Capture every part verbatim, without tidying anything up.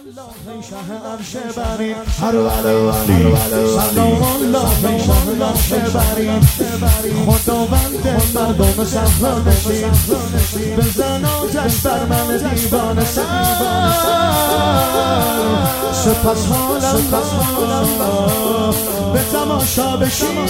شه عرش برین هر ولی سلام الله شه عرش برین خداوند مردم صفرا نشین بزن آتش بر من دیوانه سر سپس حالم به تماشا بشین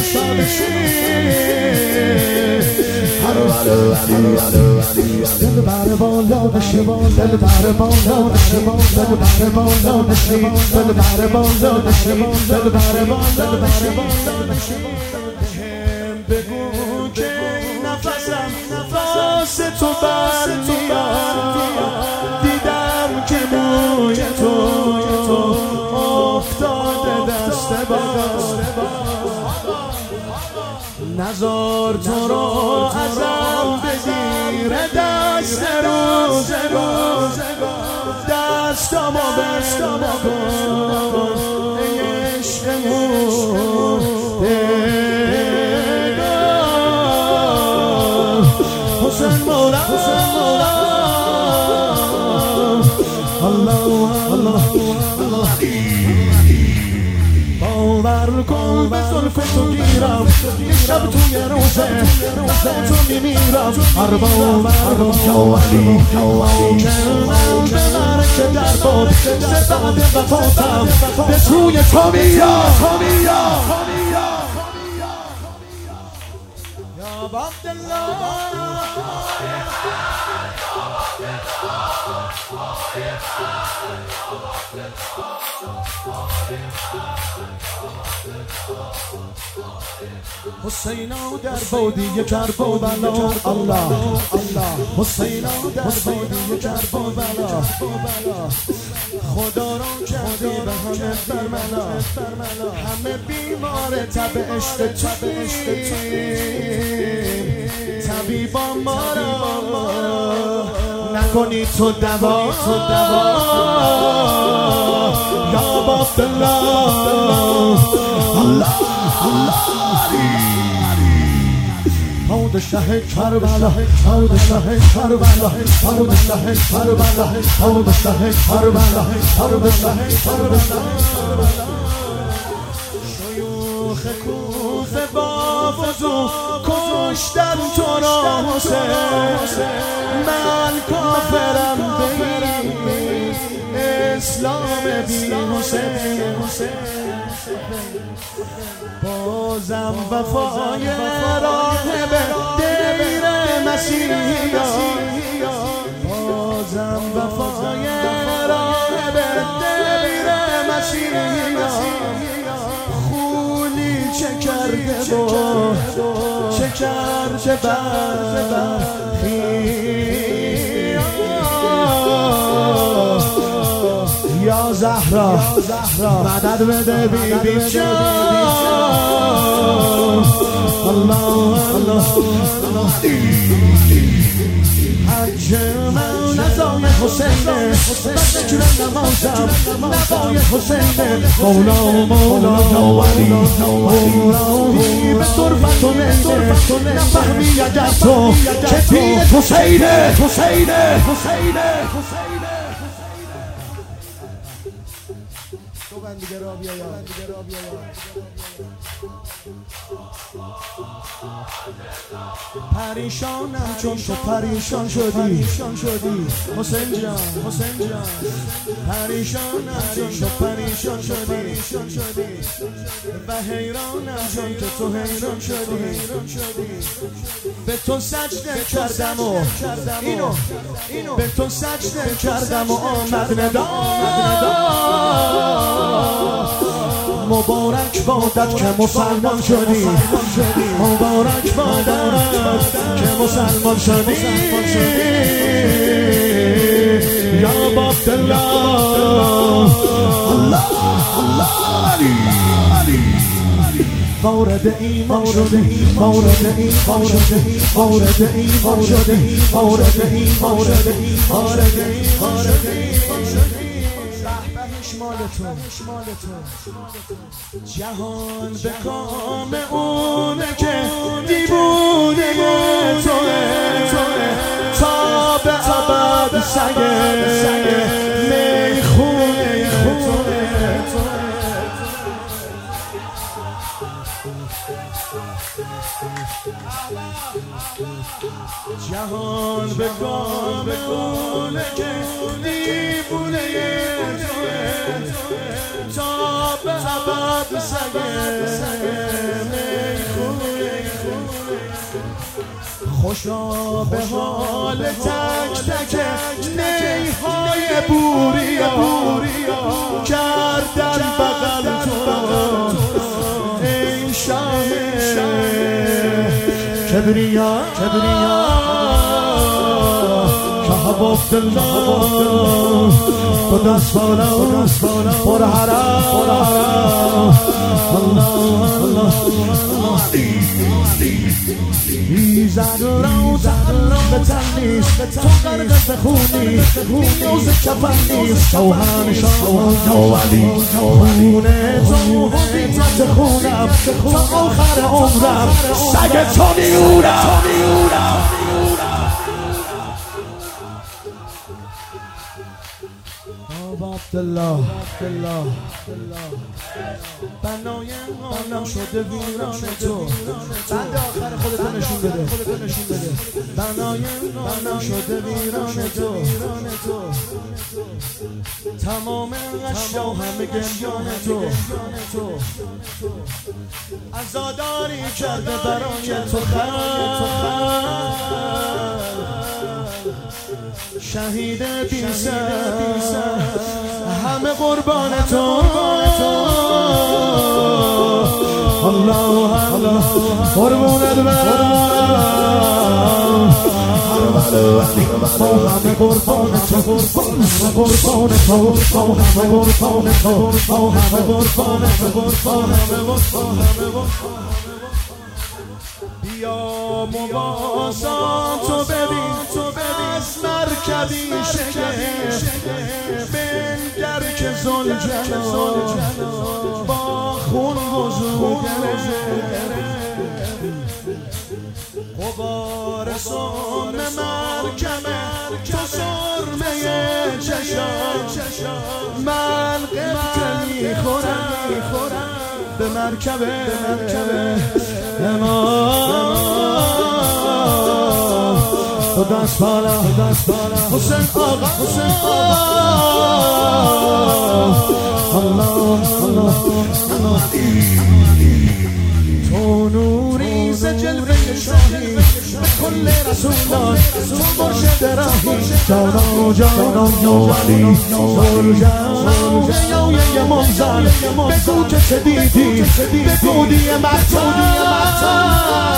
هر ولی دل بر بالا نشین دل بر بالا نشین دل بر بالا نشین دل بر بالا نشین دل بر بالا نشین بگو که نفسم نفس تو بر میاد دیدم که موی تو افتاده دست باز نزار تو رو ازم بگیره دست روزگار دستامو بستم کن ای عشق مردگار حسین مولا الله الله باور کن به زلف تو گیرم یه شب توی روزه در تو میمیرم هر باور کن که من به مرک در باد سبب وفاتم به توی تو میام یا عبدالله حسینا در بادی کربلا الله حسینا در بادی کربلا خدا را کردی به همه برملا همه بیمار تب عشق تو طبیبا ما را نکنی تو دوا یا عبدالله الله پادشه کربلا پادشه کربلا پادشه کربلا پادشه کربلا پادشه کربلا شیوخ کوفه با وضو کشتن تو را حسین من کافرم به اسلام بی حسین بازم وفای راهب دیر مسیحیان بازم وفای راهب دیر مسیحیان خولی چه کرده و چه کرده برخی یا زهرا مدد بده بی بی جان الله الله حج من نظام حسینه ذکر نمازم نوای حسینه مولا مولا نوالی نوالی به طرفت و نیده نفهمی اگر تو که پیر حسینه حسینه حسینه تو بند دیگه را بیا یا پریشانم چون تو پریشان شدی حسین جان حسین جان پریشانم چون تو پریشان شدی و حیرانم چون که تو حیران شدی به تو سجده کردم و اینو به تو سجده کردم و آمد ندا مبارک بادت که مسلمان شدی مبارک بادت که مسلمان شدی یا عبدالله الله وارد ایمان شده وارد ایمان شده وارد ایمان شده وارد ایمان شده وارد ایمان شده مال تو جهان به کام اونه که دیوونه توه تا به ابد سگه میخونه جهان به گام اونه که دیوونه توه تا به عبد سگه میخونه خوشا به حال تک تک نیهای بوریا کردن بغل تو ای شاه کبریا کبریا شاه عبدالله تو دست بالا پر حرام الله الله زد و رو به تن نیست تو غرق به خونی نیوز کفن نیست شوهن شاه ولی خونه تو حبیتت خونم تا آخر عمرم سگ تو میونم عبدالله بنای عالم شده ویران تو بند آخر خودتو نشون بده بنای عالم شده ویران تو تمام اشیا همه گریان تو عزاداری کرده برای تو خلق شهید بی سر همه قربان تو الله الله قربونت برم همه قربان تو همه قربان تو همه قربان تو همه قربان تو بیا مواسات تو ببین از مرکبی شگفت بنگر که زلجلال با خون وضو گرفت غبار سرم مرکمه تو سرمه چشم من قبطه میخورم به مرکبه تو دست بالا حسین آقا حسین الله الله تو نوری ز جلوه شاهی به کل رسولان تو مرشد راهی جانا جانا نوالی جانا یه منزل بگو که چه دیدی بگو دیه مقتل